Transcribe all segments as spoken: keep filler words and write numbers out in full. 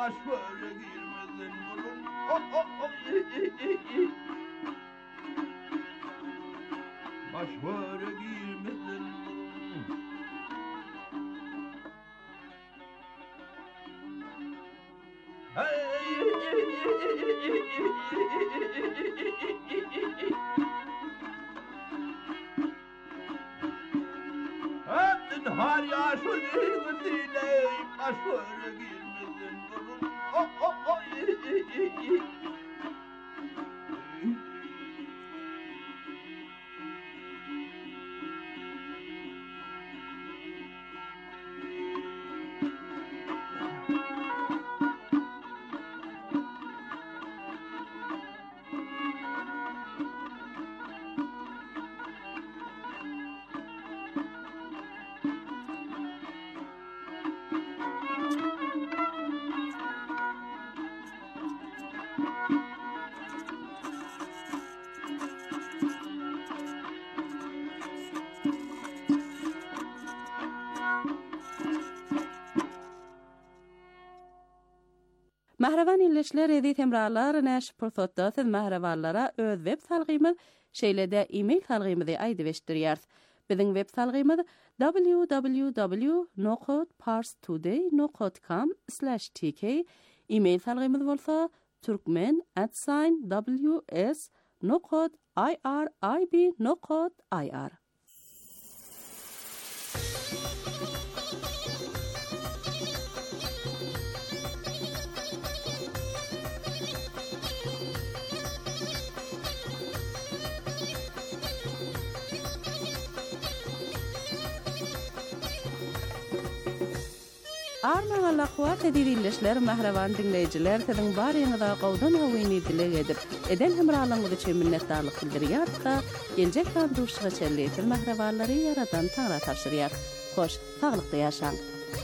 baş böyle girmedin bulun. Oh oh oh. Baş böyle girmedin bulun. Hep har yaşlı dile baş böyle girmedin bulun. Oh oh oh. Mahravan illeşler edi temralar näş pursatda siz mahravanlara öz web salgymyz şeýlede e-mail salgymyzy aýdyp eşdirýär. Biziň web salgymyz w w w nokta parstoday nokta com slash t k. E-mail salgymyz bolsa turkmen at w s nokta i r i b nokta i r. Arma Allah kuat edilişler mahravan dinleyiciler sizin barýyňyza gowdan hawyny dileg edip eden hemralygyňyzy üçin minnetdarlyk bildirýär da geljek durduruşga çelleýär mahrawanlary yaradan taňra tapşyrýar. Hoş, taglykda ýaşaň.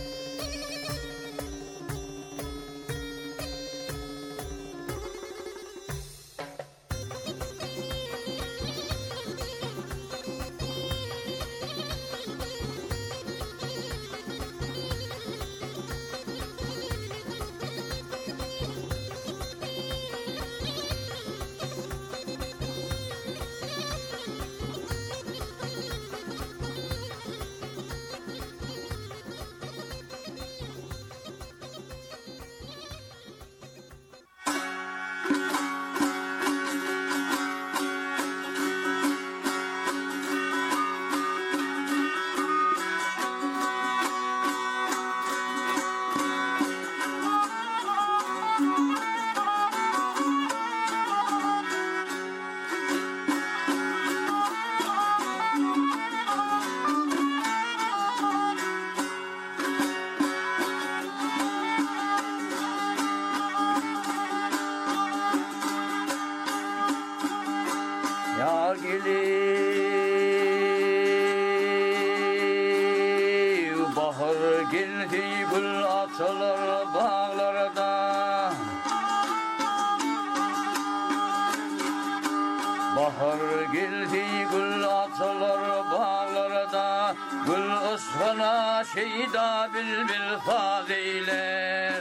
Bahar geldi gül atılır bağlarda, gül ısfana şeyda bilbil saz eyler.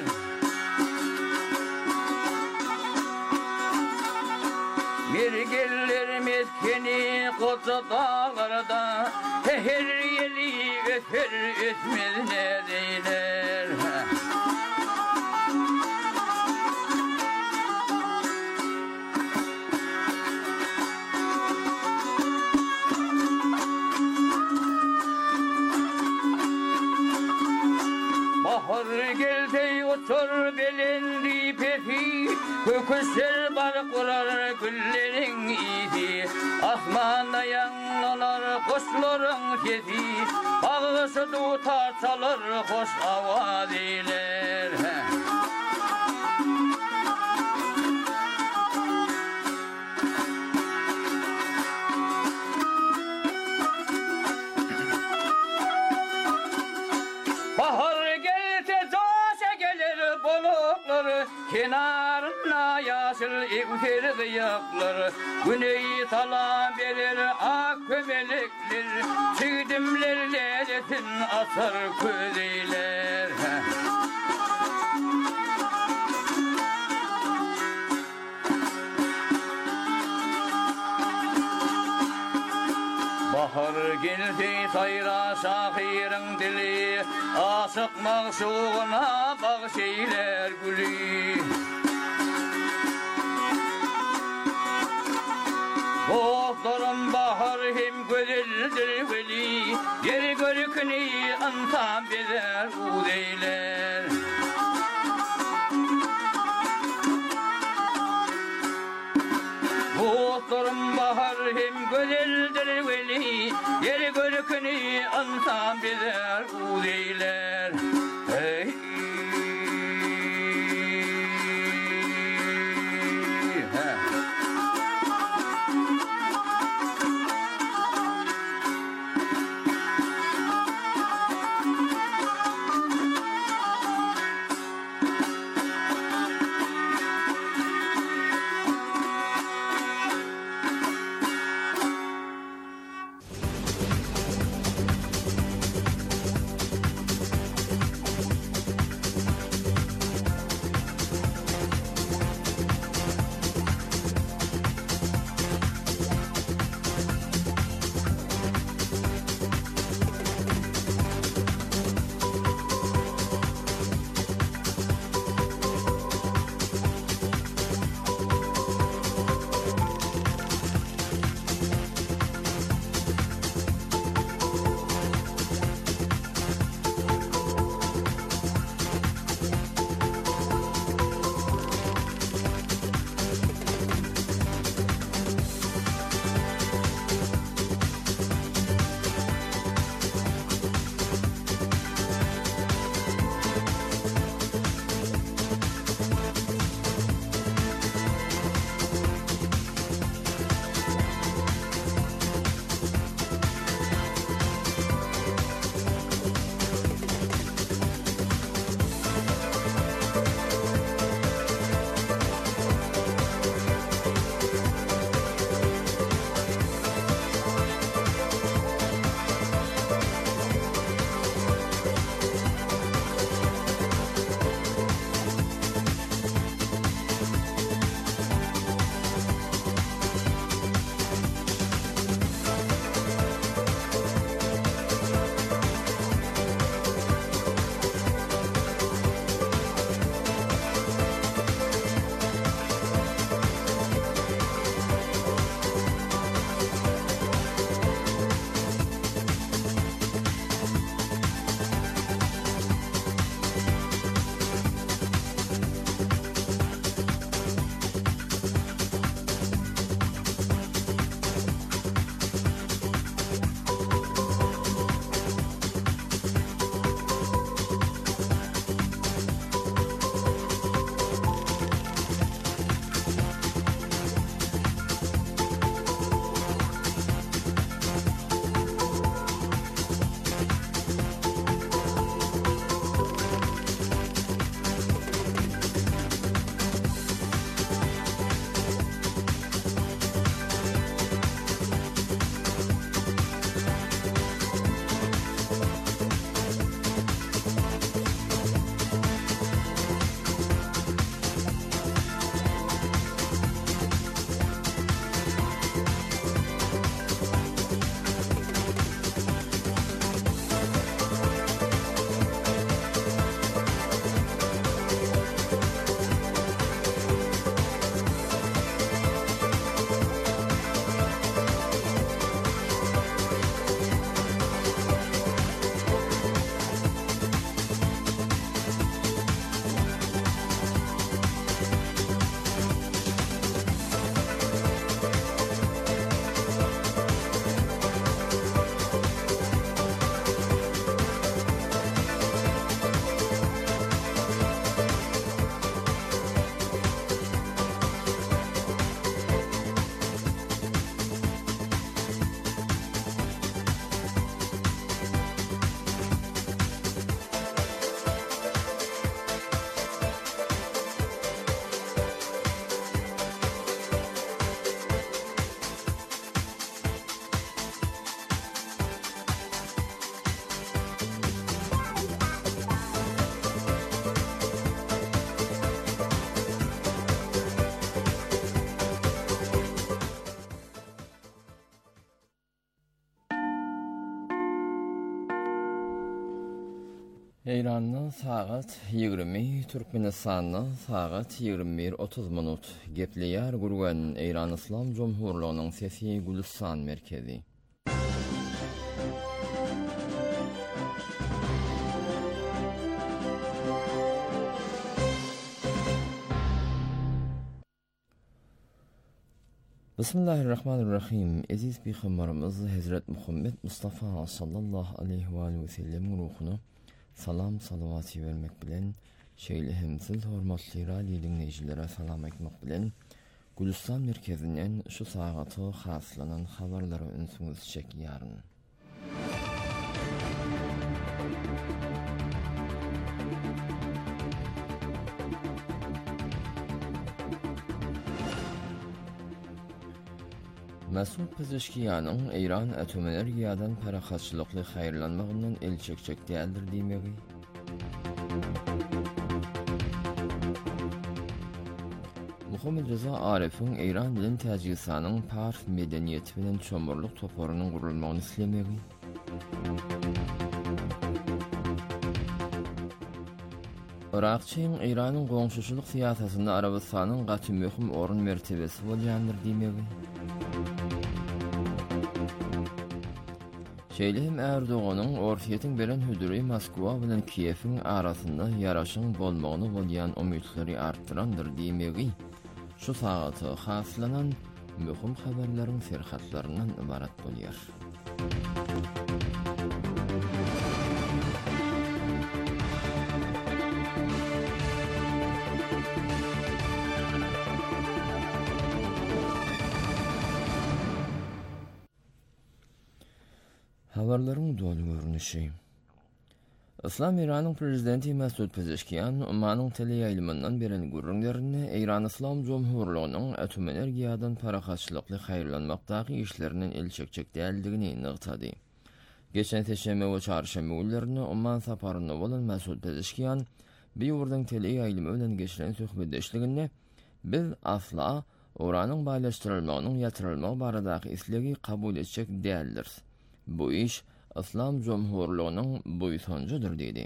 Mirgeller metkeni koca dağlarda, her yeli öper ötmez ne deyler. Bahar geldi otur belendi pefi, köküsel bar kurar güllerin iyisi. Asmanda yanlanar kuşların sesi, ağısı tutar çalır hoş avaz eyler. Kenarına yaşıl evker kıyaklar, güneyi tala verir ak kömelekler, çiğdimler lezzetin asar közeyler. Ülke sayra şahirin dili, aşık mağşuğuna bağ şeyler gülü. Dostlarım bahar hem güzeldir veli, yeri görükünü ansam bizer udeyler. Dostlarım bahar hem güzeldir veli, yeri görükünü ansam bizer udeyler. Hey. Eýranyň sagat ýygrimi, Türkmenistanyň sagat ýygrimi bir otuz minut. Gepleýär gurgan Eýran Islam Jomhurlygynyň sesi Gülistan merkezi. Bismillahirrahmanirrahim. Aziz Peygamberimiz Hazret Muhammed Mustafa sallallahu aleyhi ve sellem ruhuny salam salavat vermek bilen şeýle hemsil hormatly radio dinleýijilere salam aýtmak bilen Gülistan merkezinden şu sagaty haslanan habarlary ünsüňiz çekýäryn. Mesut Pezeşkiýanyň Eýran atom energiýadan parahatçylykly haýyrlanmagyndan el çekçek däldir diýmegi. Muhammed Reza Arif'in Eýran bilen Täjikistanyň Pars medeniýeti bilen çomurluk toporunyň gurulmagyny islemegi. Irakçyň Eýranyň goňşuçylyk siýasatynda Arabistanyň gaty möhüm orun mertebesi bolýandyr diýmegi. Şeýlem Erdoganyň orsiýetiň beren hüdüri Moskwa bilen Kiýewiň arasynda ýaraşyň bolmagyny bolýan umytly artdyrandyr diýmegi. Şu sagaty haslanan möhüm habarlaryň serhatlaryndan ibarat bolýar. Habarlaryň dolu görünüşi. Islam Eýranyň prezidenti Mesut Pezeşkiýan umanyň teleýaýlymyndan beren gurrunlaryny Eýran Islam Jomhurlygynyň atom energiýadan parahatçylykly haýyrlanmakdagy işlerinden el çekçek däldigini nygtady. Geçen teşemme we çarşembe günlerini umman saparynda bolan Mesut Pezeşkiýan bir ýurdan teleýaýlymy bilen geçiren söhbetdeşliginde biz asla uranyň baýlaşdyrylmagynyň ýatyrylmagy baradaky islegi kabul etjek däldir. Bu iş Islam Jomhurlygynyň buýsanjydyr dedi.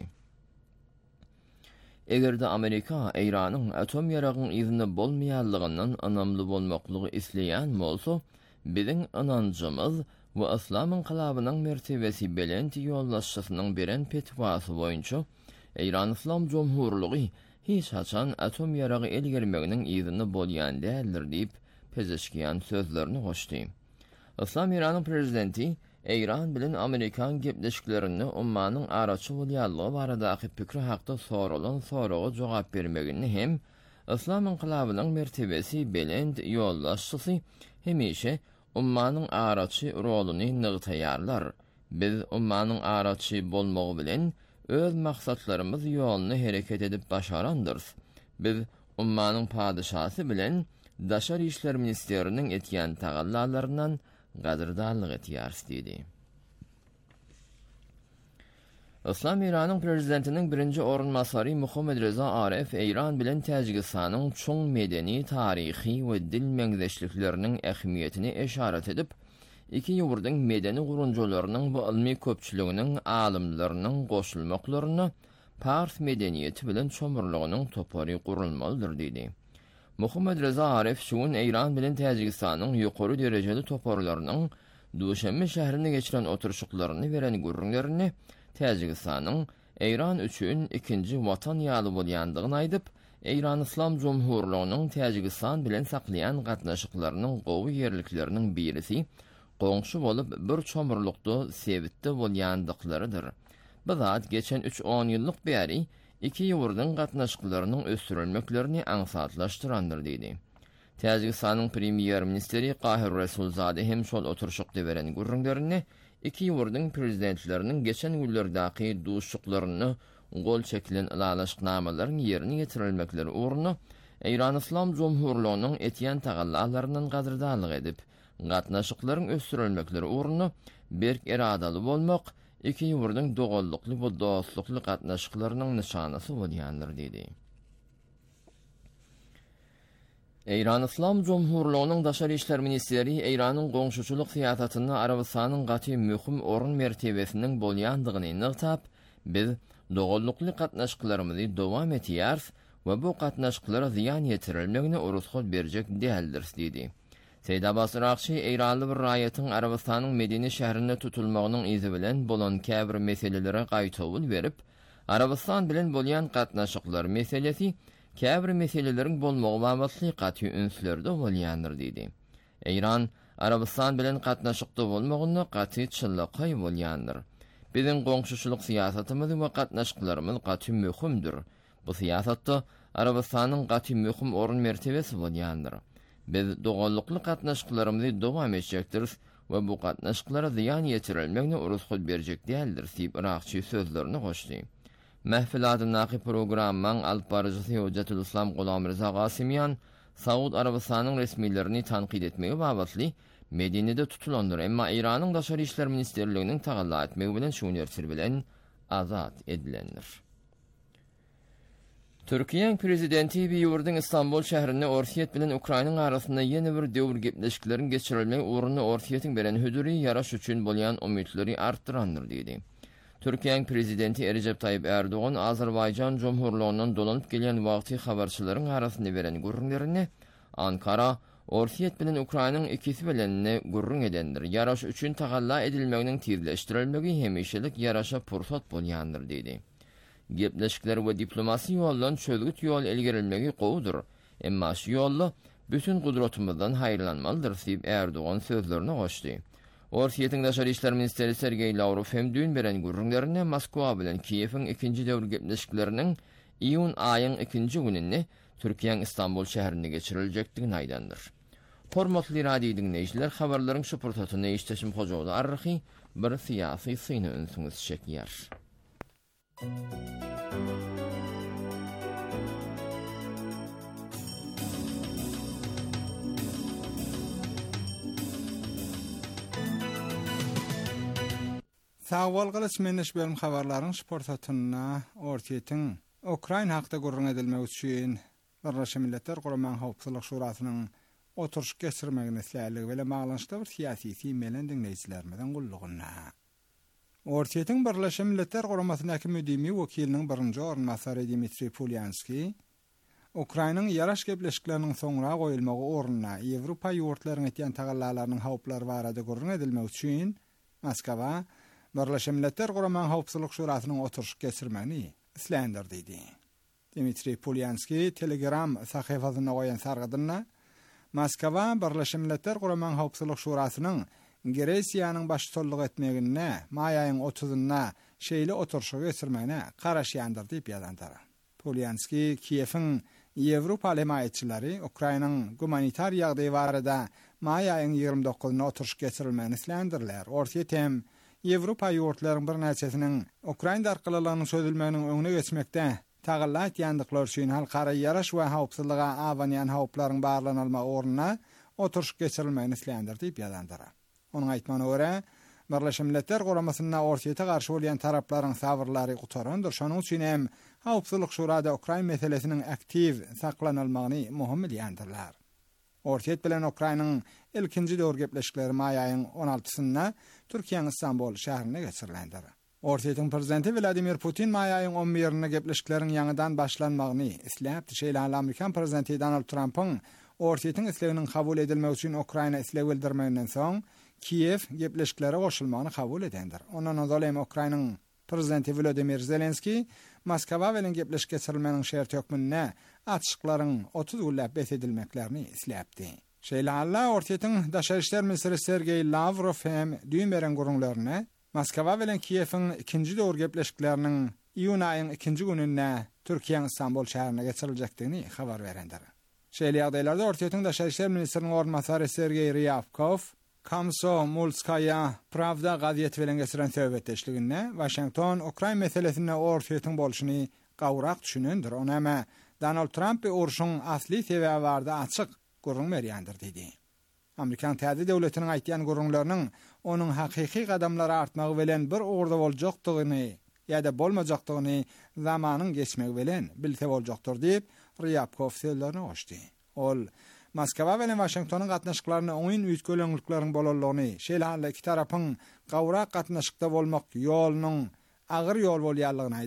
Egerde Amerika Eýranyň atom ýaragyň izni bolmaýanlygyndan anamly bolmaklygy isleýän bolsa, biziň anancymyz we Islam inqilabynyň mertebesi belent ýollaşşysynyň beren petwasy boýunça Eýran Islam Jomhurlygy hiç haçan atom ýaragy elgermeginiň izni bolýan däldir diýip Pezeşkiýan sözlerini goşdy. Islam Eýranyň prezidenti Eýran bilen Amerikan gepleşiklerini ummanyň araçy bolýanlygy baradaky pikri hakda soralan soraga jogap bermegini hem Islam inqilabynyň mertebesi belend ýollaşşysy hemişe ummanyň araçy roluny nygtaýarlar. Biz ummanyň araçy bolmagy bilen öz maksatlarymyz ýoluny hereket edip başarandyrys. Biz ummanyň padyşasy bilen Daşary işler ministeriniň etýän tagallalaryndan gadyrdanlyk etýäris diýdi. Islam Eýranyň prezidentiniň birinji orunmasary Muhammed Reza Arif Eýran bilen Täjikistanyň çoň medeni, taryhy we dil meňzeşlikleriniň ähmiýetini eşaret edip, iki ýurdyň medeni gurunjalarynyň bu ilmi köpçüliginiň alymlarynyň goşulmaklaryny Pars medeniýeti bilen çomurlygynyň topary gurulmalydyr diýdi. Muhammed Reza Arif şuň Eýran bilen Täjikistanyň ýokary derejeli toparlarynyň Duşanbe şäherinde geçiren oturuşuklaryny beren gurrunlaryny Täjikistanyň Eýran üçin ikinji watan ýaly bolýandygyny aýdyp, Eýran Islam Jomhurlygynyň Täjikistan bilen saklayan gatnaşyklarynyň gowy ýerlikleriniň birisi goňşy bolup bir çomurlukda sebitde bolýandyklarydyr. Bu zat geçen üç on ýyllyk bäri iki ýurdyň gatnaşyklarynyň ösdürilmeklerini aňsatlaşdyrandyr diýdi. Täjikistanyň premier ministeri Qahir Resulzade hem şol oturuşykda beren gurrunlaryny iki ýurdyň prezidentleriniň geçen günlerdäki duşuklaryny gol çekilen ilalaşyknamalaryň ýerine getirilmekleri uğruna Eýran Islam Jomhurlygynyň etýän tagallalaryndan gadyrdanlyk edip, gatnaşyklaryň ösdürilmekleri uğruna berk eradaly bolmak iki ýurdyň dogollukly we dostlukly gatnaşyklarynyň nişanasy bolýandyr diýdi. Eýran Islam Jomhurlygynyň Daşary işler ministeri Eýranyň goňşuçylyk siýasatynda Arabistanyň gaty möhüm orun mertebesiniň bolýandygyny nygtap, biz Dogollukly gatnaşyklarymy dowam etýär we bu gatnaşyklara ziýan ýetirilmegine urusgat berjek däldir diýdi. Seýid Abbas Irakçy Eýranly bir raýatyň Arabistanyň Medine şäherinde tutulmagynyň izi bilen bolan käbir meselelere gaýtawul berip, Arabistan bilen bolýan gatnaşyklar meselesi käbir meseleleriň bolmagy babatly gaty ünsürlerde bolýandyr diýdi. Eýran Arabistan bilen gatnaşykda bolmagyny gaty çyllakay bolýandyr. Biziň goňşuçylyk siýasatymyz we gatnaşyklarymyz gaty möhümdir. Bu siýasatda Arabistanyň gaty möhüm orun mertebesi bolýandyr. Biz dogollukly gatnaşyklarymyzy dowam etjekdir we bu gatnaşyklara ziýan ýetirilmegine urusgat berjek däldir diýip Irakçy sözlerini goşdy. Mahfil adynaky programmaň alyp barjysy Hujjatul Islam Gulam Rza Qasymyan Saud Arabistanyň resmiýetlerini tanqid etmegi babatly Medine'de tutulandyr, emma Iranyň daşary işler ministerliginiň tagalla etmegi bilen şu ýerler bilen azat edilendir. Türkiýeň prezidenti bir ýurdun İstanbul şäherinde Orsiýet bilen Ukraina arasynda ýene bir döwür gepleşiklerin geçirilmegi uğruna Orsiýetiň beren hödüri ýaraş üçin bolýan umytları artdyrandyr diýdi. Türkiýeň prezidenti Recep Tayyip Erdoğan Azerbaýjan Jomhurluğundan dolanyp gelýän wagty habarçylaryň arasynda beren gurrunlaryny Ankara Orsiýet bilen Ukrainanyň ikisi bilenine gurrun edendir. Ýaraş üçin tagalla edilmeginiň tizleşdirilmegi hemişelik ýaraşa pursat bolýandyr diýdi. Gepleşikler we diplomasi ýollan çözgüt ýol elgerilmegi gowudur. Emma şu ýolda bütün gudratymyzdan haýrlanmalydyr diýip Erdoğan sözlerini goşdy. Orsiýetiň daşary işler ministeri Sergey Lavrov hem düň beren gurrunlaryny Moskwa bilen Kiýewiň ikinji döwür gepleşikleriniň iýun aýyň ikinji günini Türkiýeň İstanbul şäherinde geçiriljekdigini aýdandyr. Hormatly radio dinleýijiler, habarlaryň şu pursatyny eşdeşim Hojawda arryhy bir syýasy syny ünsüňiz çekýär. Sağwal galyş meneş bölüm habarlaryň sportatyna Orsiýetiň Ukraina hakda gurrun edilmegi üçin Birleşen Milletler Guramaň Howpsuzlyk Şurasynyň oturuş geçirmegini isläýärligi bilen maglanyşda bir siýasy melen dinleýijilerimiň gullugyna. Orsiýetiň Birleşen Milletler Guramasynyň müdimi wekiliniň birinji ornmasary Dmitri Polyanski, Ukrainanyň ýaraş gepleşikleriniň soňra goýulmagy ornuna Ýewropa ýurtlarynyň etýän tagallalarynyň howplary barada gurrun edilmegi üçin Moskwa Birleşen Milletler Guramaň Howpsuzlyk Şurasynyň oturuş geçirmegini isläýändir diýdi. Dmitri Polyanski Telegram sahyfasyna goýan sargydyna Moskwa Birleşen Milletler Guramaň Howpsuzlyk Şurasynyň Gresiýanyň başçylyk etmegine maý aýyň otuzyna şeýle oturuşa geçirmegine garaşýandyr diýip ýazandyr. Polyanski Kiýewiň Ýewropa himaýetçileri Ukrainanyň humanitar ýagdaýy barada maý aýyň ýygrimi dokuzyna oturuş geçirilmegini isläýändirler. Orsiýet hem Ýewropa ýurtlarynyň bir näçesiniň Ukraina arkalylygynyň çözülmeginiň öňüne geçmekde tagalla etýändikleri üçin halkara ýaraş we howpsuzlyga awanýan howplaryň barlanylma ornuna oturuş geçirilmegini isläýändir diýip ýazandyr. Onuň aýtmagyna görä, Birleşen Milletler Guramasyna Orsiýete garşy bolýan taraplaryň sabrlary gutarandyr. Şonuň üçin hem Howpsuzlyk Şurada Ukraina meselesiniň aktiv saklanylmagyny möhüm bilýändirler. Orsiýet bilen Ukrainanyň ilkinji döwür gepleşikleri maý aýyň on altysyna Türkiýeň İstanbul şäherinde geçirilendir. Orsiýetiň prezidenti Vladimir Putin maý aýyň on birine gepleşiklerin ýangydan başlanmagyny isläp, şeýle Amerikan prezidenti Donald Trump'yň Orsiýetiň isleginiň kabul edilmegi üçin Ukraina isleg bildirmeginden soň Kiýew gepleşiklere goşulmagyny kabul edendir. Ondan dolayı Ukrainanyň prezidenti Volodymyr Zelenski Moskwa bilen gepleşik geçirilmeniň şert hökmüne atşyklaryň otuz güllap besedilmeklerini isläpdi. Şeýle alla Orsiýetiň daşary işler ministeri Sergey Lavrov hem düň beren gurrunlaryna Moskwa bilen Kiýewiň ikinji döwür gepleşikleriniň iýun aýynyň ikinji gününe Türkiýeň İstanbul şäherine geçiriljekdigini habar berendir. Şeýle ýagdaýlarda Orsiýetiň daşary işler ministeriniň ornmasary Sergey Ryabkov Komsomolskaya Pravda gaziýeti bilen geçiren söhbetdeşliginde Washington Ukraina meselesine Orsiýetiň bolşuny gawrak düşünendir. Onu hem Donald Trump uruşun asli sebebi barada açyk gurrun berýändir diýdi. Amerikan täze döwletiniň aýtýan gurrunlarynyň onuň hakyky gadamlary artmagy bilen bir orda boljakdygyny ýa-da bolmajakdygyny zamanyň geçmegi bilen bilse boljakdyr diýip Ryabkov sözlerini goşdy. Ol Moskwa bilen Washingtonyň gatnaşyklaryny oňyn üýtgelenliklaryň bolalaryny, şeýle iki tarapyň gawrak gatnaşykda bolmak ýolunyň agyr ýol bolýanlygyny aýdyp,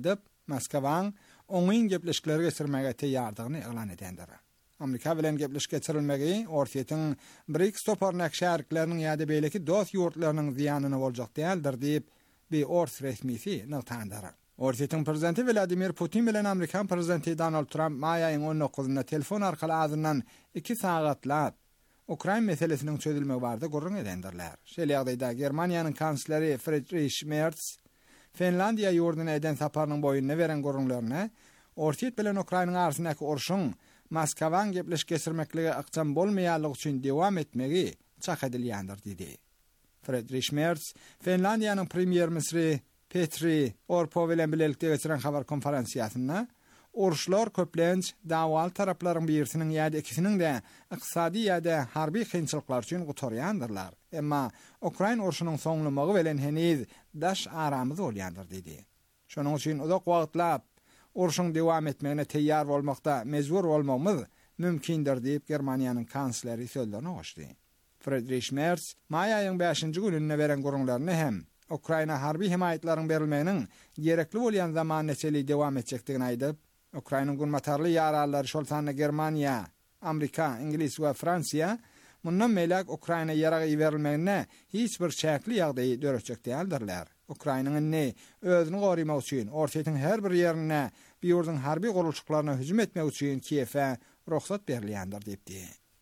Moskwaň oňyň gepleşikleri geçirmäge teýýardygyny elan edendir. Amerika bilen gepleşik geçirilmegi ortaýytyň B R I C S toparnak şärikleriniň ýa-da beýleki dost ýurtlarynyň ziýanyna boljak däldir diýip bir ors resmisi nagtandar. Ortaýytyň prezidenti Vladimir Putin bilen Amerikan prezidenti Donald Trump maýaýyň on dokuzynda telefon arkaly azyndan iki sagatlap Ukraina meselesiniň çözülmegi barada gurrun edendirler. Şeýle ýagdaýda Germaniýanyň kansleri Friedrich Merz Finlandiýa ýurduna eden saparynyň boýuny beren gurrunlaryna ortaýyt bilen Ukrainanyň arasyndaky urşuň Moskwaň gepleşik geçirmekligi aqçam bolmaýanlygy üçin dowam etmegi çak edilýändir diýdi. Friedrich Merz Finlandiýanyň premier ministri Petri Orpo bilen birlikde geçiren habar konferensiýasynda uruşlar köplenç dawal taraplaryň birisiniň ýa-da ikisiniň de ykysady ýa-da harby kynçylyklar üçin gutarýandyrlar. Emma Ukraina uruşunyň soňlamagy bilen heniz daş aramy bolýandyr diýdi. Şonuň üçin uzak wagtlap uruşun dewam etmegine teýýar bolmakda mezbur bolmamyz mümkindir diýip Germaniýanyň kansleri sözlerine goşdy. Friedrich Merz maýaýyň beşinji gününe beren gurrunlaryny hem Ukraina harby himayetlaryň berilmeginiň gerekli bolýan zaman neçeli dewam etjekdigini aýdyp, Ukrainanyň gurmatarly ýaralary şol sanda Germaniýa, Amerika, Ingilis we Fransiýa mundan meýlek Ukraina ýaragy berilmegine hiç bir çäkli ýagdaý döretjek däldirler. Ukrainanyň ne özüni gorymak üçin ortaýytyň her bir ýerine bir ýurdun harby gurulşyklaryna hüjüm etmek üçin Kiýewe ruhsat berilýändir diýipdi.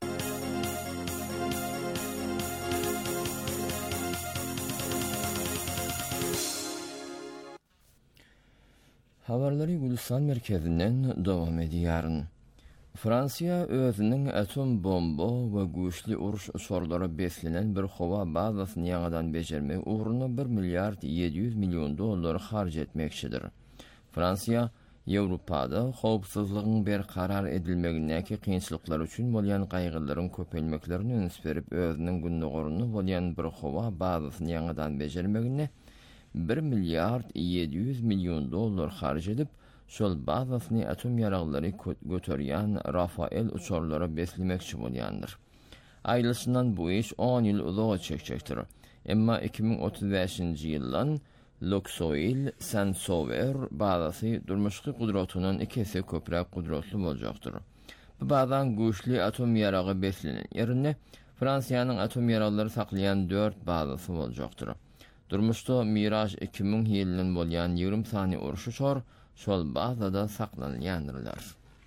Habarlary Gülistan merkezinden dowam edýär. Fransiýa özüniň atom bomba we güýçli uruş uçurlary beslenen bir howa bazasyny ýaňadan bejermek uğruna bir milyard yedi yüz milyon dollar harç etmekçidir. Fransiýa Ýewropada howpsuzlygyň berkarar edilmegindäki kynçylyklar üçin bolýan gaýgylaryň köpeýmeklerini öňüs berip özüniň gündügürini bolýan bir howa bazasyny ýaňadan bejermegine bir milyard yedi yüz milyon dollar harç edip şol bazasyny atom ýaraglary götürýän Rafael uçurlary beslemekçi bolýandyr. Aýlysyndan bu iş on ýyl uzak çekjekdir. Emma iki bin otuz beşinji ýyldan Luxoil Sensover bazasy durmuşky gudratynyň ikisi köprek gudratly boljakdyr. Bu bazan güýçli atom ýaragy beslenen ýerine Fransiýanyň atom ýaraglary saklayan dört bazasy boljakdyr. Durmuşda Miraj iki bin ýylynyň bolýan ýigrim sany uruşy çor şol bazada saklanýandylar.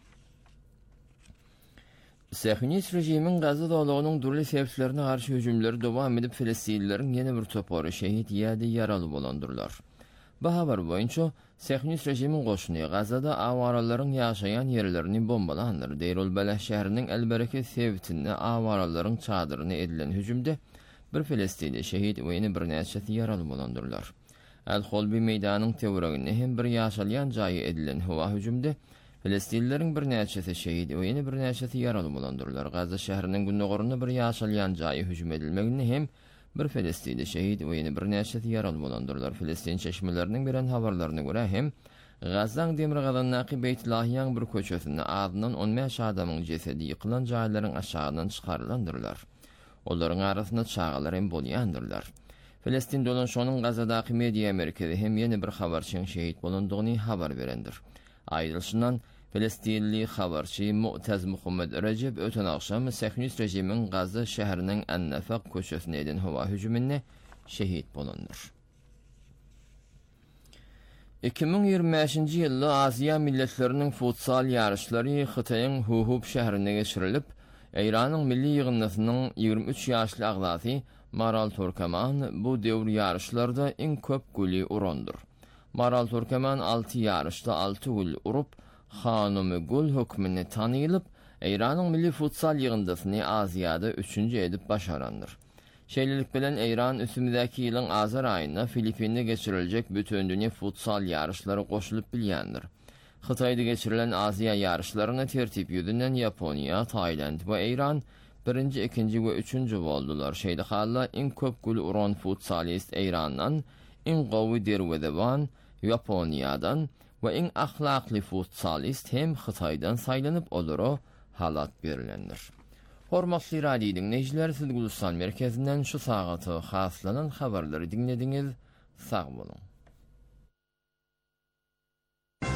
Siyonist rejimiň Gaza dowlatynyň durly sebeplerine garşy hüjümleri dowam edip Filistinlileriň ýene bir topary şehit ýa-da ýaraly bolandyrlar. Bu habar boýunça Siyonist rejimiň goşuny Gazada awaralyň ýaşaýan ýerlerini bombalandyr. Deyrul Balah şäheriniň Elbereke sebitinde awaralyň çadyryna edilen hüjümde bir Filistinli şehit we ýene bir näçesi ýaraly bolandyrlar. El-Holbi meýdanyň teweraginde hem bir ýaşalýan jaýy edilen howa hüjümde Filistinlileriň bir näçesi şehit we ýene bir näçesi ýaraly bolandyrlar. Gaza şäheriniň gündügürini bir ýaşalýan jaýy hüjüm edilmeginde hem bir Filistinli şehit we ýene bir näçesi ýaraly bolandyrlar. Filistin çeşmeleriniň beren habarlaryna görä hem Gazaň Demirgazandaky Beytlahiýan bir köçesinde adynyň on beş adamyň jesedi ýykylan jaýlaryň aşagydan çykarylandyrlar. Olaryň arasynda çağalar hem bolýandyrlar. Filistin dolanşonyň Gazadaky media merkezi hem ýene bir habarçyň şehit bolandygyny habar berendir. Aýdylşyndan Filistinli habarçy Mu'taz Muhammed Recep öten akşam Siyonist rejimiň Gaza şäheriniň An-Nafaq köçesine eden howa hüjümine şehit bolandyr. iki bin ýygrimi beşinji ýylda Aziýa milletleriniň futsal ýarışlary Hytaýyň Huhub şäherine geçirilip, Eýranyň milli ýygnasynyň ýygrimi üç ýaşly agzasy Maral Turkaman bu döwür ýarışlarda iň köp goli urandyr. Maral Turkaman alty ýarışda alty gol urup, Hanymy gol hökmüne tanylyp, Eýranyň milli futsal ýygnasyny Aziýada üçünji edip başarandyr. Şeýlelik bilen Eýran üstümdäki ýylyň azar aýynda Filipinde geçiriljek bütün dünýä futsal ýarışlary goşulyp bilýändir. Hytaýda geçirilen Aziýa ýarışlaryna tertip ýüzünden Ýaponiýa, Taýland we Eýran birinji, ikinji we üçünji boldular. Şeýle halla iň köp gol uran futsalist Eýrandan, iň gowy derwedeban Ýaponiýadan we iň ahlakly futsalist hem Hytaýdan saýlanyp olara halat berilendir. Hormatly radio dinleýijiler, siz Gülistan merkezinden şu sagaty haslanan habarlary dinlediňiz. Sag bolun.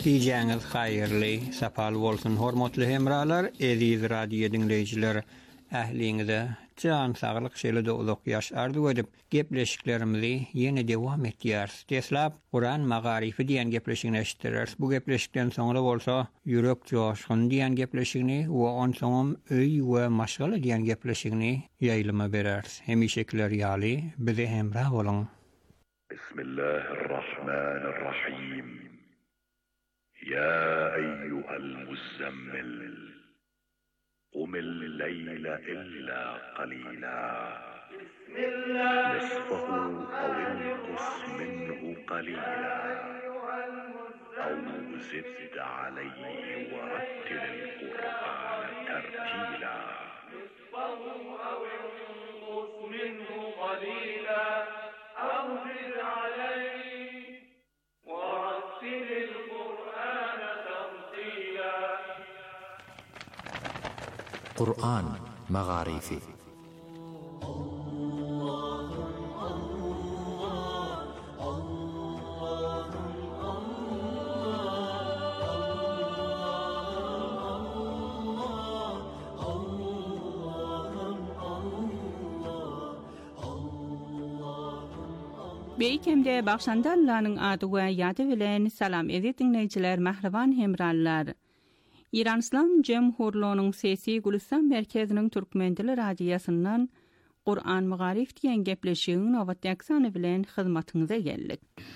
Diyeceğiniz hayırlı, sapal olsun hormatly hemralar, eziz radio dinleyiciler, ähliňize can sağlyk şeýle dowluk ýaş arzu edip gepleşiklerimizi ýene dewam etýäris. Deslap Kur'an magarifi diýen gepleşigini eşitdirers. Bu gepleşikden soňra bolsa ýürek joşgun diýen gepleşigini we on soňam öý we maşgala diýen gepleşigini ýaýlyma berers. Hemişekler ýaly bize hemrah bolun. Bismillahirrahmanirrahim. Ya eyyuhel muzammil قم الليل إلا قليلا نصفه أو انقص منه قليلا أو زد عليه ورتل القرآن ترتيلا نصفه أو انقص منه قليلا أو زد عليه ورتل القرآن ترتيلا. قرآن مغاريفي Beýkemde Bagşandallanyň ady we ýady bilen salam edip dinleýijiler, mahraban hemrallar. İran İslam Cemhurluğu'nun sesi Gülistan Merkezinin Türkmendili radiyasından Kur'an Mağarif diyen gepleşiğin novat yaksanı bilen hizmatınıza geldik.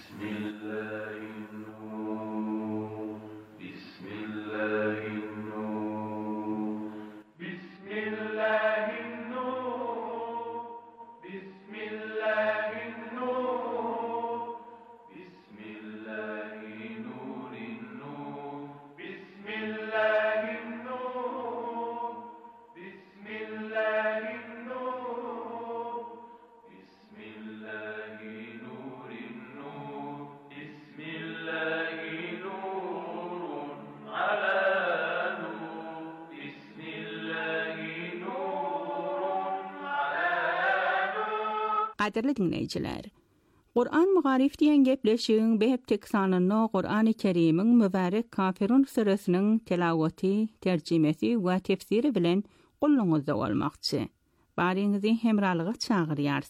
Qadirli dinleyijiler, Kur'an Mağarif diýen gepleşigiň behep teksanyny Kur'an-ı Kerim'iň mübarek Kafirun suresiniň telawaty, terjimesi we tefsiri bilen gulluňyzda bolmakçy. Baryňyzy hemralyga çagyrýarys.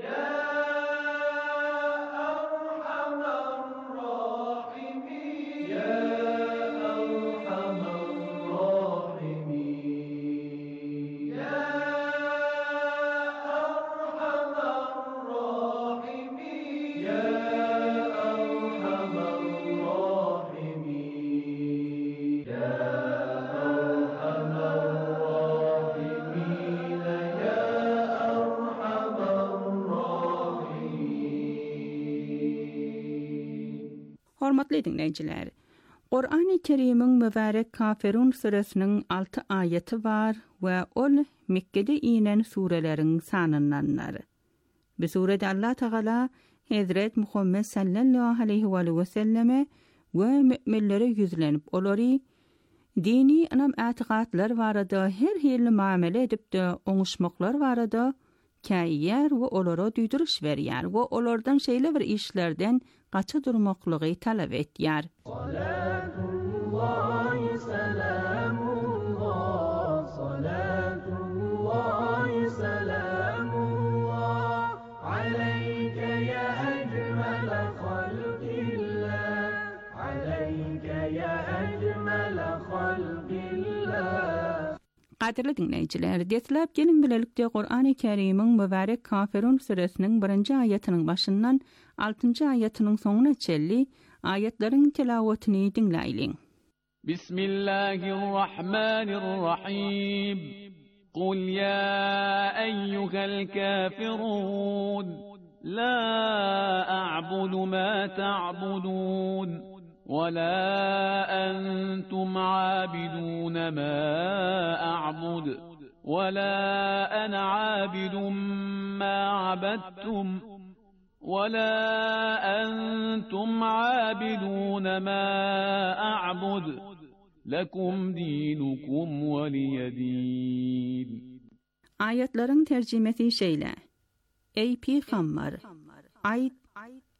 Hormatly dinleyijiler, Kur'an-ı Kerim'iň mübarek Kafirun suresiniň altı ayeti bar we ol Mekke'de inen sureleriň sanyndanlar. Bu surede Allah Teala Hazret Muhammed sallallahu aleyhi ve selleme we müminlere yüzlenip olary dini anam atiqatlar barada her hili muamele edip de oňuşmaklar barada käýýär we olara düýdüriş berýär we olardan şeýle bir işlerden gaça durmaklygy talap etýär. Salatullahi salamullah, salatullahi salamullah, aleyke ya ecmel halqillah, aleyke ya ecmel halqillah. Qadirli dinleyijiler, deslap gelin bilelikde Kur'an-ı Kerim'iň mübarek Kafirun suresiniň birinji aýatynyň başyndan altıncı aýatynyň soňuna çelli aýatlaryň tilawatyny dinläýin. Bismillahirrahmanirrahim. Qul ya eyyuhel kafirun la a'budu ma ta'budun. ولا أنتم عابدون ما أعبد ولا أنا عابد ما عبدتم ولا أنتم عابدون ما أعبد لكم دينكم ولي دين. Ayetlerin tercümesi şeýle: Ey Peygamber, ayt,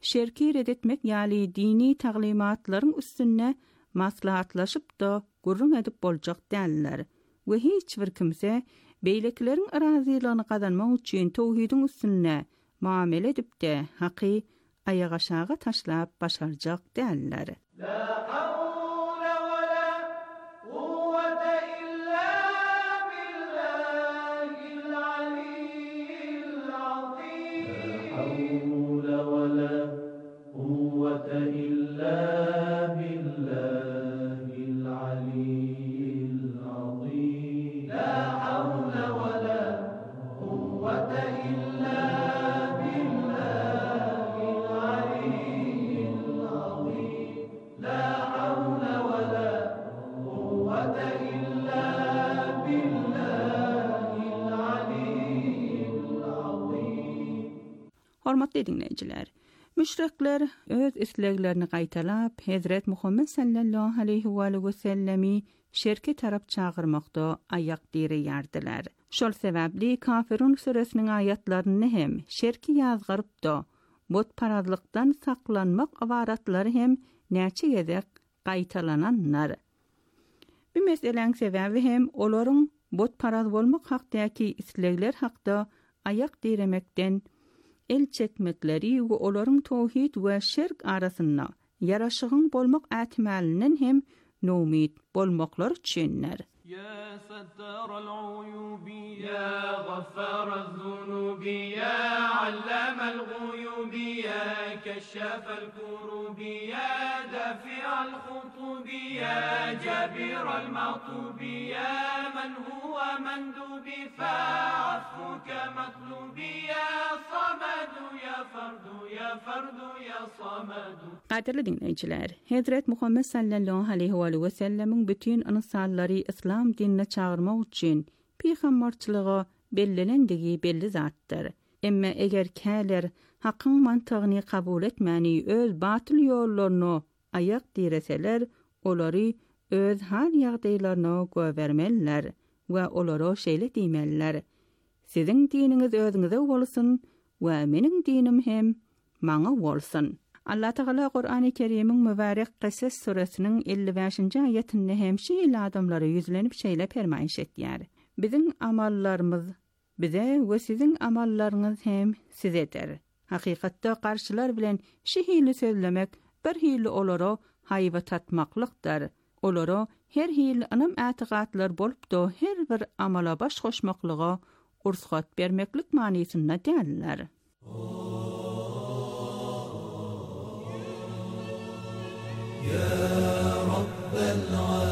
şerki redetmek ýaly dini taglimatlaryň üstünne maslahatlaşyp da gurrun edip boljak däller. We hiç bir kimse beýlekleriň arazylaryny gazanmak üçin tawhidiň üstünne muamele edip de haky ayağa aşağı taşlap başarjak däller. La hawla ve la kuvvete illa billahil aliyyil azim. La hawla ve la kuvvete illa billahil aliyyil azim. La hawla ve la kuvvete illa Hormatly dinleyijiler, müşrikler öz isleglerini gaýtalap Hazrat Muhammed sallallahu aleyhi we sellemi şerke tarap çağırmakda ayak dirýärdiler. Şol sebäpli Kafirun suresiniň ayatlaryny hem şerki ýazgyryp da bot paradlykdan saklanmak awaratlary hem näçe gezek gaýtalananlar. Bu meseleň sebäbi hem olaryň bot parad bolmak hakdaky islegler hakda ayak diremekden el çekmekleri we olaryň tawhid we şerk arasynda yaraşygyň bolmak ätmäliniň hem nomit bolmaklar üçinler. Ya sattar al-uyubi ya ghaffar az-zunubi ya allam al-ghuyubi ya kashaf al-kurubi ya dafi' al-khutubi ya jabir al-ma'tubi ya man huwa mandubi fa'afuka matlubi ya samadu ya fardu ya fardu ya samadu. Qadirli dinleyijiler, Hazrat Muhammed sallallahu aleyhi ve sellemiň bütün anysallary İslam dinine çağırmak üçin peýgamberçiligi bellenendigi belli zatdyr. Emma eger käler hakyň mantygyny kabul etmäni öz batyl ýollaryny ayak direseler, olary öz hal ýagdaýlaryna göwermeller we olara şeýle diýmeller. Siziň diniňiz özüňize bolsun we meniň dinim hem maňa bolsun. Allah Teala Qur'an-ı Kerim'in mübarek Qasas suresinin elli beşinci ayetinde hem şeýle adamlara yüzlenip şeýle fermaýyş etýär. Biziň amallarymyz bize we siziň amallaryňyz hem sizedir. Hakykatda karşılar bilen şeýle sözlemek bir hili olara haýba tatmaklykdyr. Olara her hili anam ätigatlar bolup da her bir amala baş goşmaklyga ursat bermeklik manysynda däller. Ya Rabbel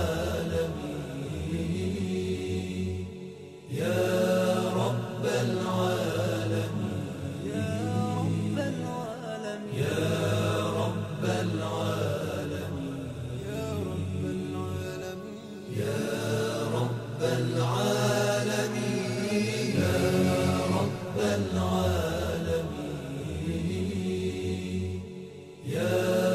alemin, Ya Rabbel alemin, Ya Rabbel alemin, Ya Rabbel alemin, Ya Rabbel alemin, Ya Rabbel alemin, Ya Rabbel alemin, Ya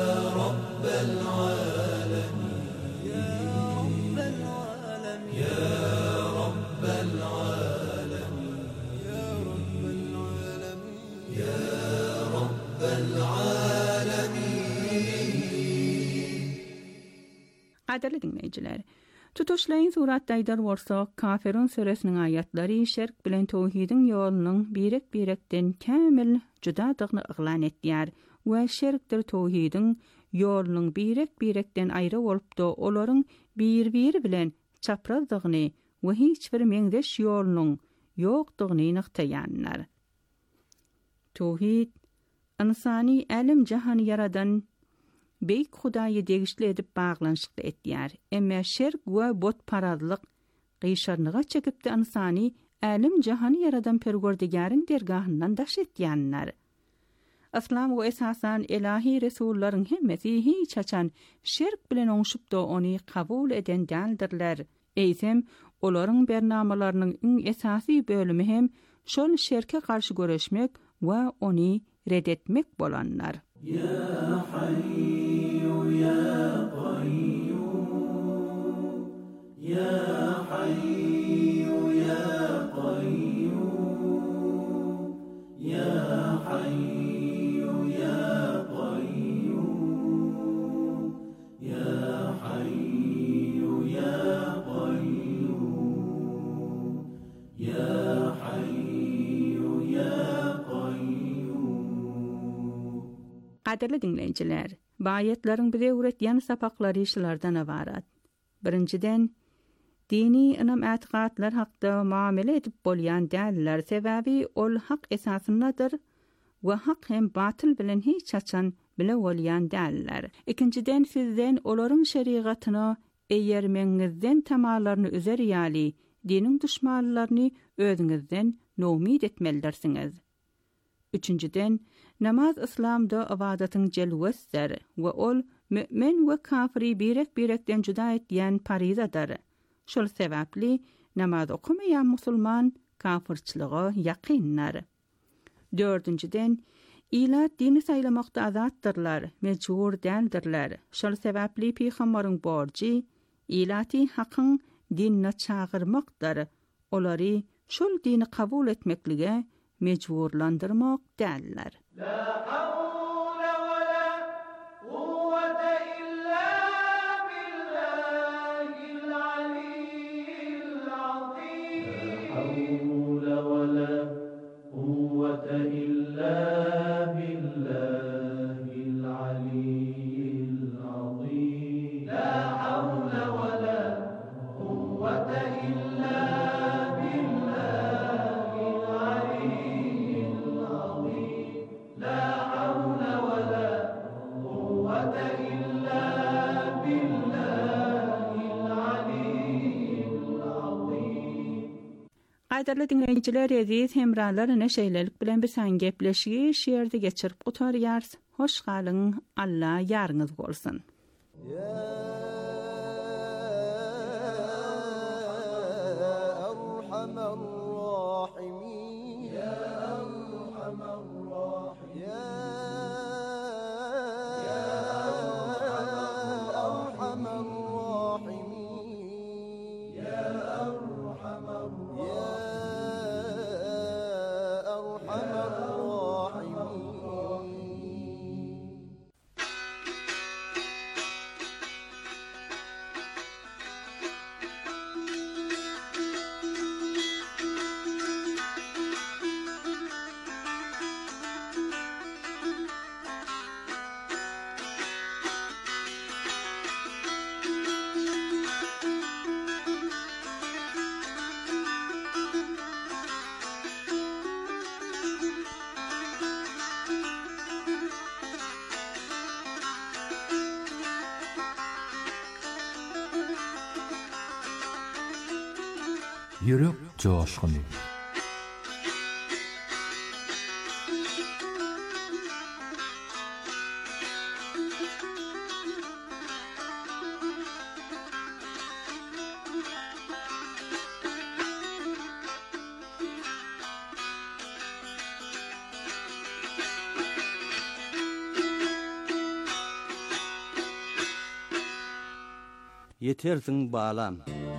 Qadirli dinleyijiler, tutuşlaýyn suratda aýdar bolsak, Kafirun suresiniň aýatlary şerk bilen tawhidiň ýolunyň birek-birekden kämil judadygyny yglan etýär we şerkdir tawhidiň ýolunyň birek-birekden aýry bolup da olaryň bir-biri bilen çaprazdygyny we hiç bir meňdeş ýolunyň ýokdugyny nyktaýanlar. Tawhid insany alim jahany yaradan Beyk Hudaýy degişli edip baglanşykly etýär. Emma şerk we bot paradlyk gyşarnyga çekipdi insany alim jahany yaradan Perwerdigäriň dergahyndan daş etýänler. İslam we esasan ilahi resullaryň hemmesi hiç açan şerk bilen oňşup da ony kabul eden däldirler. Eýsem olaryň bernamalarynyň iň esasy bölümi hem şol şerke garşy göreşmek we ony redetmek bolanlar. Ya Hayyu ya Qayyum, Ya Hayyu ya Qayyum, Ya Hayyu ya Qadirli dinleyijiler, bu ayetlerin bize öğretýän sapaklary işlerden abarat. Birinciden, dini inam etiqatlar hakda muamele edip bolýan däliller sebäbi ol hak esasyndadyr we hak hem batıl bilen hiç açan bile bolýan däliller. İkinciden, sizden olaryň şeriatyna eýermeňizden tamalaryny üzer ýaly diniň düşmanlaryny özüňizden nomid etmelidirsiniz. Üçüncüden, namaz İslamda ibadatyň jelwesdir we ol mümin we kafiri birek birekden juda etýän parizadyr. Şol sebäpli namaz okumayan musulman kafirçiliğe yakınlar. Dördüncüden, ila dini saylamakda azattırlar, mecbur däldirler. Şol sebäpli Peýgamberiň borjy ilati hakyň dinine çağırmakdyr. Olary şol dini kabul etmeklige mecburlandyrmak däller. La hawla ve la kuvvete illa billahil aliyyil azim. La hawla ve la kuvvete illa billahil aliyyil azim. La hawla ve la kuvvete illa Qadirli dinleyijiler, aziz hemralar, neşeýlelik bilen bir saň gepleşigi şeýerde geçirip oturýars. Hoş galyň, Allah ýaryňyz bolsun. Yürek coşkuny. Yetersiň balam.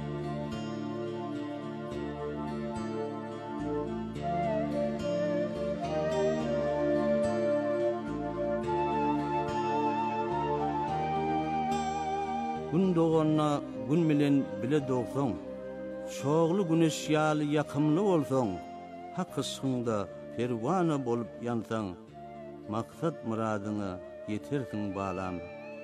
Gün doğanna gün bilen bile doğsaň, şoğlu güneş ýaly ýakymly bolsaň, hak ışığında perwana bolup ýansaň, maksat muradyňa ýetersiň balam.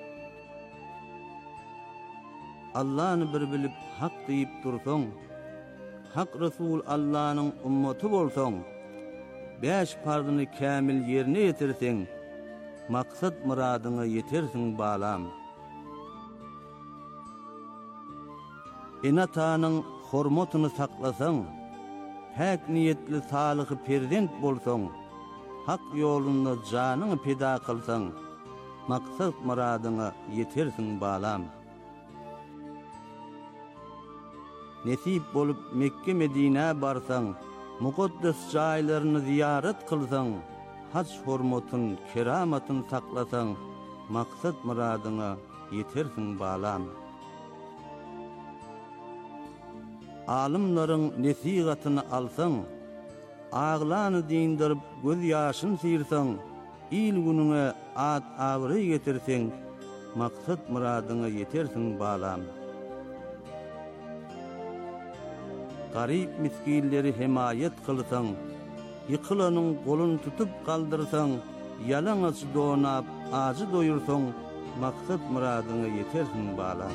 Allah'ını bir bilip hak deyip dursaň, hak Resul Allah'nyň ummaty bolsaň, beş farzyny kämil ýerine ýetirseň, maksat muradyňa ýetersiň balam. Enatanyň hormatyny saklasaň, häk niýetli salyhy perzent bolsaň, hak ýolunda janyňy peda kılsaň, maksat muradyňa ýetersiň balam. Nesip bolup Mekke Medine barsaň, mukaddes jaýlaryny ziyaret kılsaň, hac hormatyn, keramatyn saklasaň, maksat muradyňa ýetersiň balam. Alimlaryň nesihatyny alsaň, aglany dindirip göz ýaşyn sirsaň, il günüňe at awry getirseň, maksat muradyňa ýetersiň balam. Garip miskilleri himayet kılsaň, yıkılanyň golun tutup kaldırsaň, yalaňaç donap acı doyursoň, maksat muradyňa ýetersiň balam.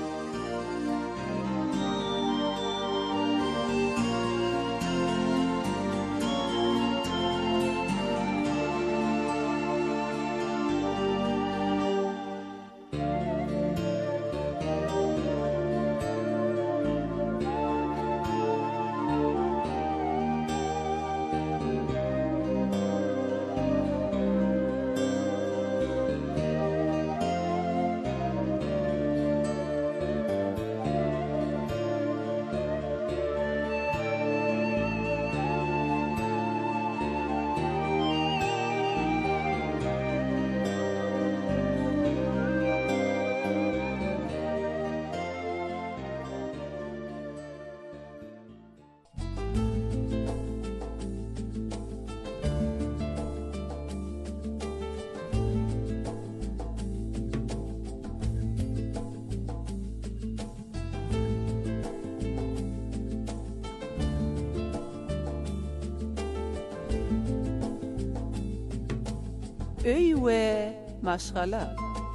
Öy we maşgala.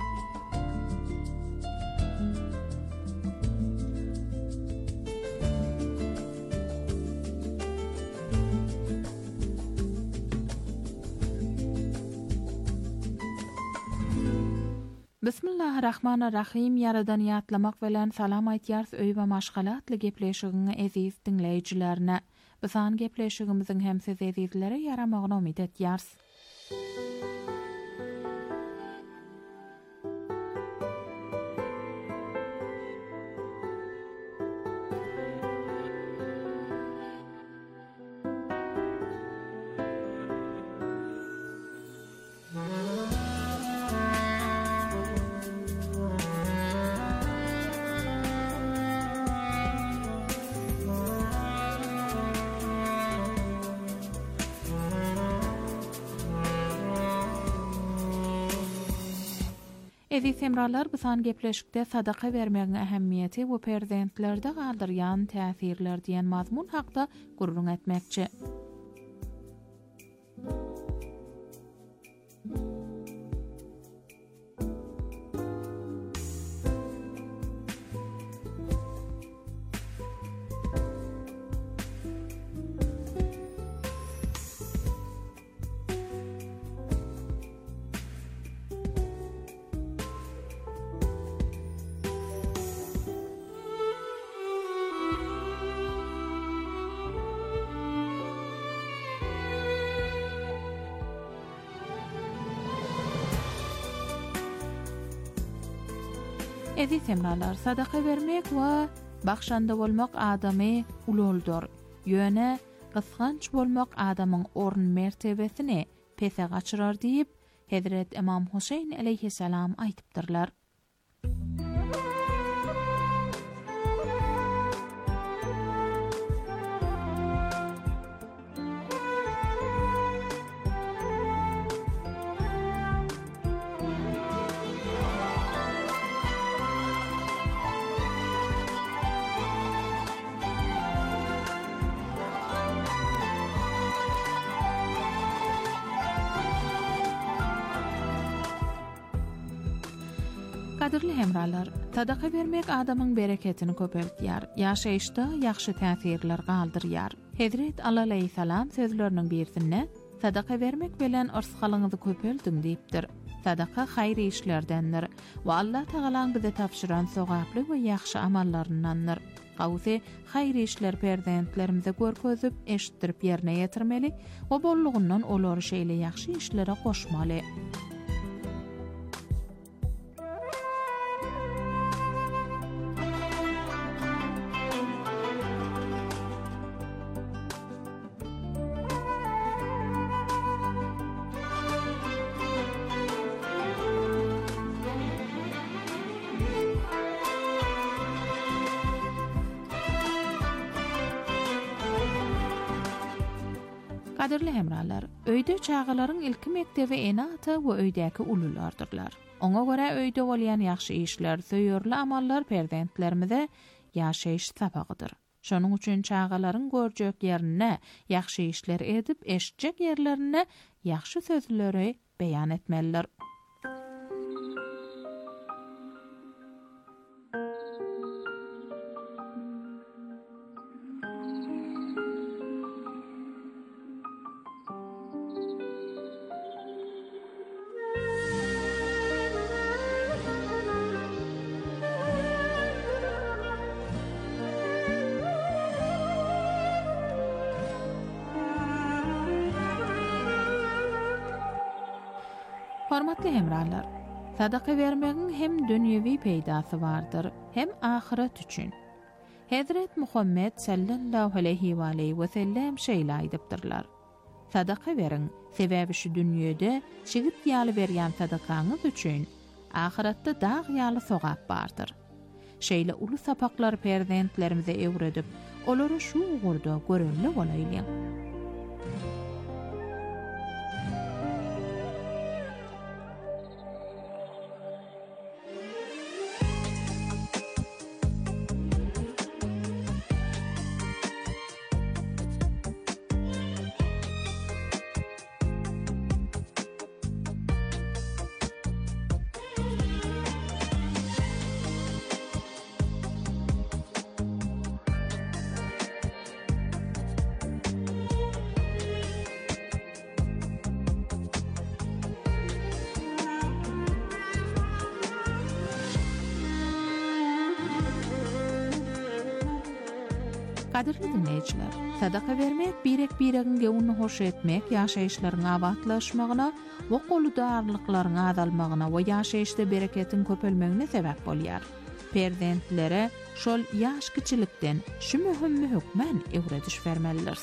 Bismillahirrahmanirrahim. Yaradan ýatlamak bilen salam aýtýars öý we maşgalatly gepleşigiňi eziz dinleýijilerine. Bisan gepleşigimiziň hem siz ezizlere yaramagyny umyt etýärs. Eziz hemralar, bisan gepleşikde sadaka vermegiň ähemmiýeti we perzentlerde galdyrýan täsirler diýen mazmun hakda gurrun etmekçi. Eziz hemralar, sadaka vermek we bakşanda bolmak adamy uloldur. Ýöne gysganç bolmak adamyň orun mertebesini pese gaçyrar diýip Hazrat Imam Husayn aleyhissalam aýtypdyrlar. Kadirli hemralar, sadaka vermek adamyň bereketini köpeltýär, ýaşaýyşda ýaxşy täsirler galdyrýar. Hazrat Allah aleyhissalam sözleriniň birisinde sadaka vermek bilen arsgalyňyzy köpeltiň diýipdir. Sadaka haýry işlerdendir we Allah Taala bize tapşyran sowaply we ýaxşy amallaryndandyr. Gawsy haýry işler perzentlerimize görkezip, eşitdirip ýerine ýetirmeli we bollugyndan olary şeýle ýaxşy işlere goşmaly. Kadirli hemralar, öýde çağalaryň ilki mektebi enata we öýdäki ululardyrlar. Oňa görä öýde bolýan ýaxşy işler, söýürli amallar perzentlerimize ýaşaýyş sapagydyr. Şonuň üçin çağalaryň görjek ýerine ýaxşy işler edip, eşitjek ýerlerine ýaxşy sözleri beýan etmeliler. Hormatly hemralar, sadaka vermegiň hem dünýevi peýdasy bardyr, hem ahiret üçin. Hazret Muhammed sallallahu aleyhi we aleyhi we sellem şeýle aýdypdyrlar. Sadaka verin, sebäbi şu dünýede şigit ýaly berýän sadakaňyz üçin ahiretde dağ ýaly sogap bardyr. Şeýle uly sapaklar perzentlerimize ewredip, olary şu ugurda görenli bolaýlyň. Kadirli dinleyijiler, sadaka vermek birek biregin gewuny hoş etmek, ýaşaýyşlaryň abatlaşmagyna we goludarlyklaryň azalmagyna we ýaşaýyşda bereketin köpelmegine sebäp bolýar. Perzentlere şol ýaş kiçilikden şu möhüm hükmen ewrediş bermeliler.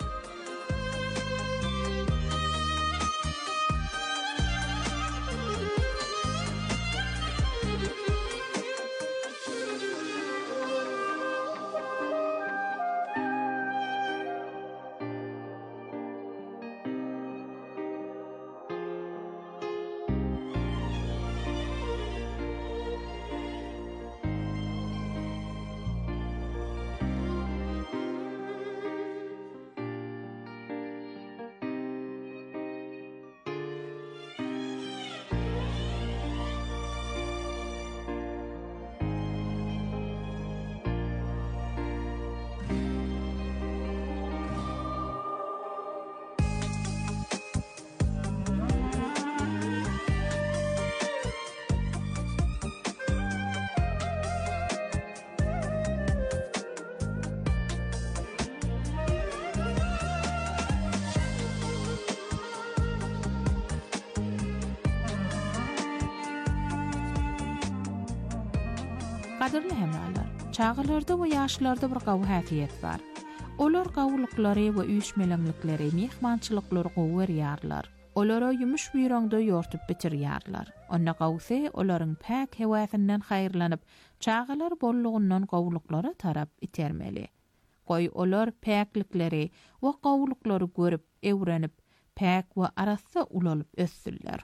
Kadirli hemralar, çağılarda we ýaşlarda bir gawy häsiýet bar. Olar gawlyklary we üýşmelenlikleri, mehmançylyklary gowerýarlar. Olara ýumyş büýrüňde ýortup bitirýärler. Onda gawsy olaryň päk hewasynyň haýyrlanyp, çağılar bollugundan gawlyklary tarap itermeli. Goý olar päklikleri we gawlyklary görüp, ewrenip, päk we arasy ulalyp össürler.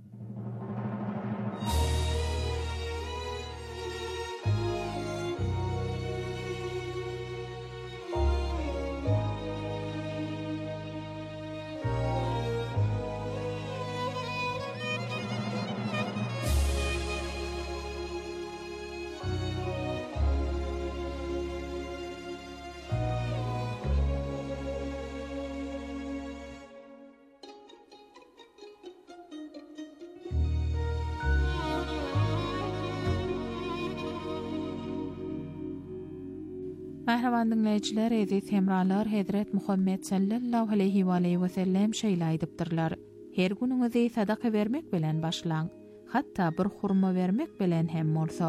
Merhaban dinleyijiler, aziz hemralar, Hazret Muhammed sallallahu aleyhi we aleyhi we sellem şeýle aýdypdyrlar. Her günüňizi sadaka vermek bilen başlaň, hatda bir hurma vermek bilen hem bolsa.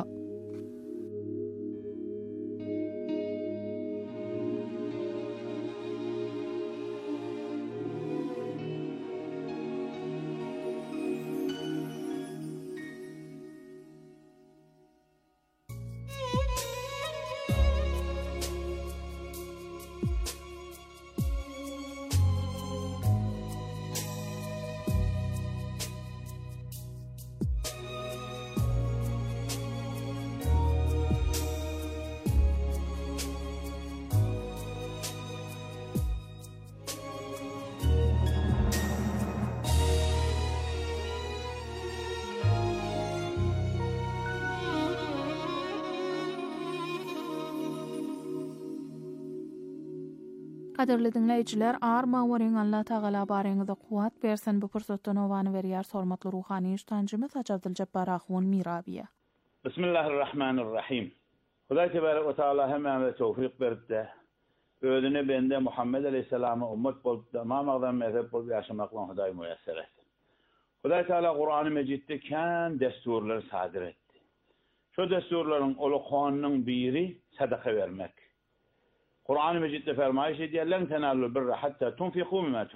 Kadirli dinleyijiler, arma weriň Allah Taala bareňizde kuwat bersin. Bu pursatdan owany berýär hormatly ruhany iştancymyz Haç Abdyljabar Ahun Mirabiýe. Bismillahirrahmanirrahim. Hudaý tebarek we taala hemme tawfik berdi. Ödüne bende Muhammed aleyhissalama ummet bolup tamam adam mezhep bolup ýaşamakla Hudaý müyesser etdi. Hudaý Taala Qur'an-ı Mejidde kän desturlar sadyr etdi. Şu desturlaryň ulukanynyň biri sadaka vermek. Qur'an-ı Mejidde fermaýyş edýär: "Lan tanalul birra hatta tunfiqu mimma